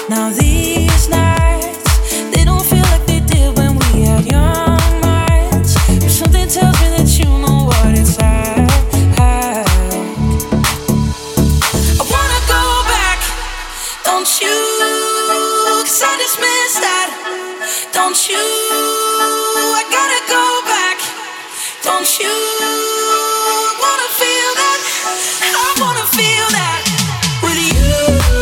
Now these nights, they don't feel like they did when we had young minds. But something tells me that you know what it's like. I wanna go back, don't you? 'Cause I just miss that, don't you? I gotta go back, don't you? I wanna feel that, I wanna feel that with you.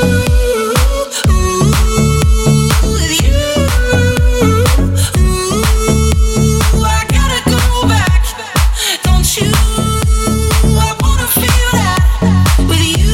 With you, I gotta go back, don't you? I wanna feel that with you.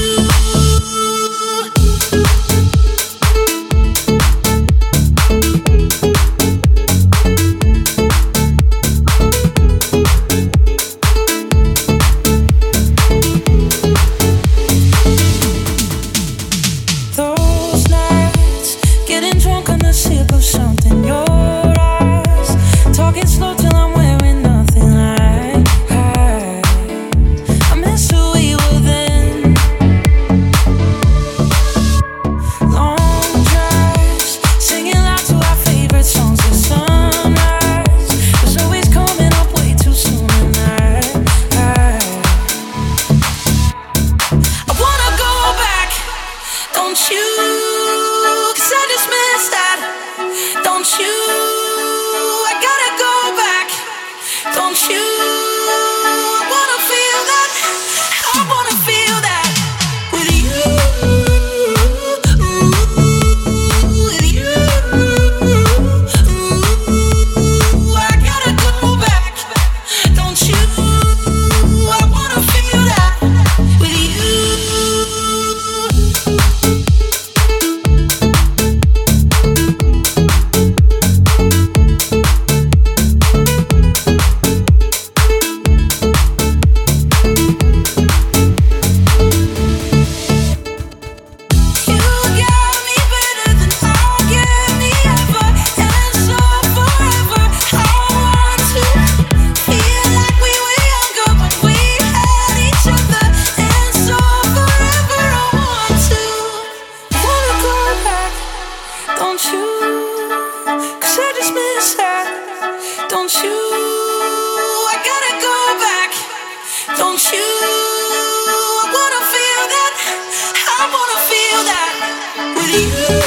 Those nights, getting drunk on the sip of something, your eyes, talking slow till I'm wearing nothing like I miss who we were then. Long drives, singing loud to our favorite songs. The sunrise was always coming up way too soon, and I wanna go back, don't you? 'Cause I just miss that, don't you? I gotta go back, don't you? I wanna feel that, I wanna feel that with you. With you, I gotta go back, don't you? I wanna feel that with you. You got me better than I'll get me ever, and so forever. I want to feel like we were younger when we had each other, and so forever. I want to wanna go back, don't you? 'Cause I just miss that, don't you? I gotta go back, don't you? I wanna feel that, I wanna feel that with you.